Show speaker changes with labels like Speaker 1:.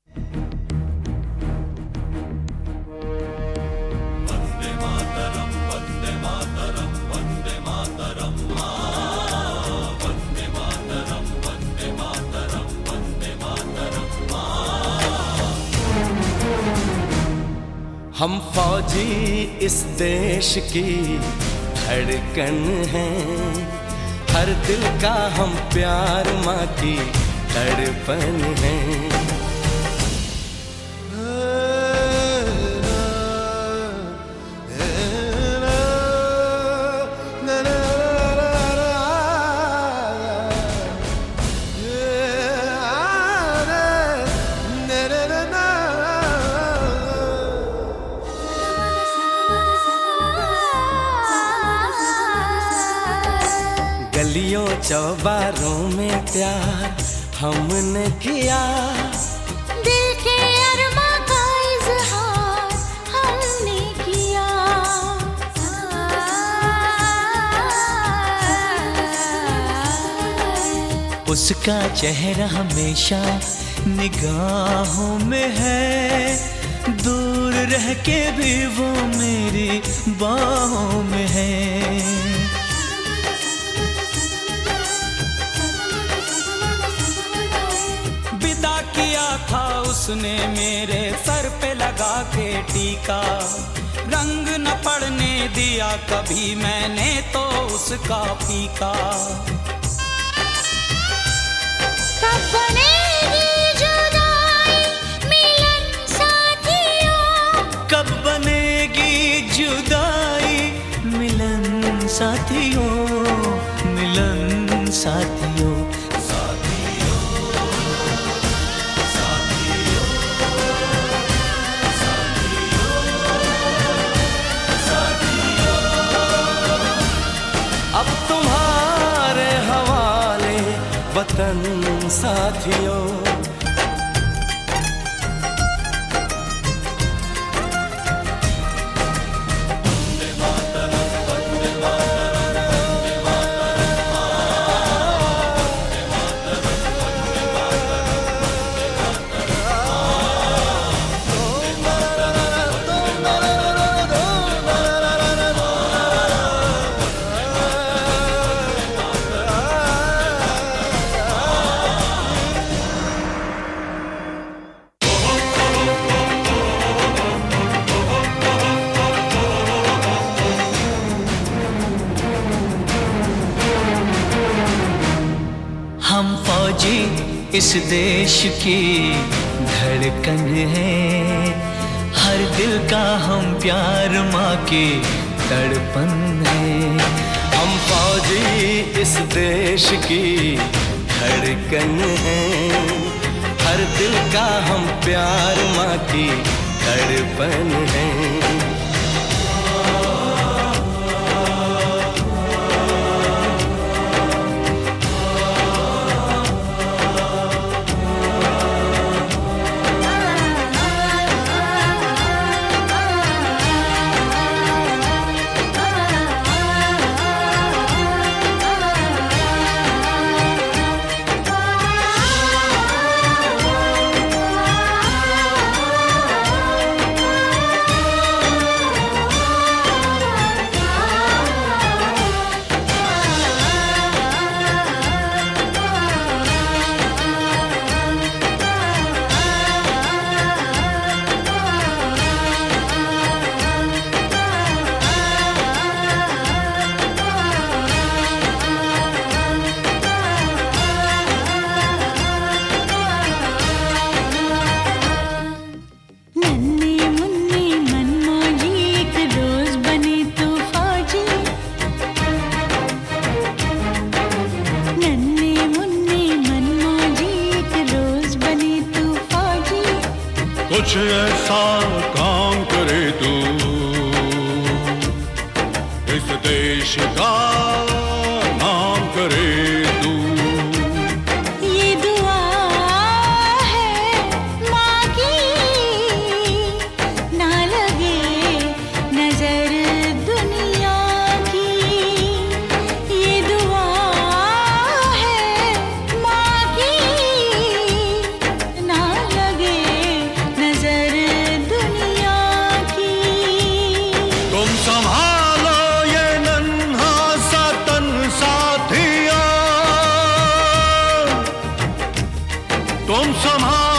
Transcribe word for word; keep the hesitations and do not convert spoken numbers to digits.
Speaker 1: हम फौजी इस देश की धड़कन हैं, हर दिल का हम प्यार माँ की तड़पन हैं। गलियों चौबारों में प्यार हमने किया,
Speaker 2: दिल के अरमां का इज़हार हमने किया।
Speaker 3: उसका चेहरा हमेशा निगाहों में है, दूर रह के भी वो मेरी बाहों में है।
Speaker 4: था उसने मेरे सर पे लगा के टीका, रंग न पड़ने दिया कभी मैंने तो उसका फीका।
Speaker 2: कब बनेगी जुदाई मिलन साथियों,
Speaker 3: कब बनेगी जुदाई मिलन साथियों, मिलन साथियों।
Speaker 1: अब तुम्हारे हवाले वतन साथियों।
Speaker 3: हम फौजी इस देश की धड़कन है, हर दिल का हम प्यार माँ की तड़पन है।
Speaker 1: हम फौजी इस देश की धड़कन हैं, हर दिल का हम प्यार माँ की तड़पन है।
Speaker 5: कुछ ऐसा काम करे तू इस देश का नाम करे तू।
Speaker 2: ये दुआ है माँ की, ना लगे नजर दुनिया की। ये दुआ है माँ की, ना लगे
Speaker 5: तुम संभाल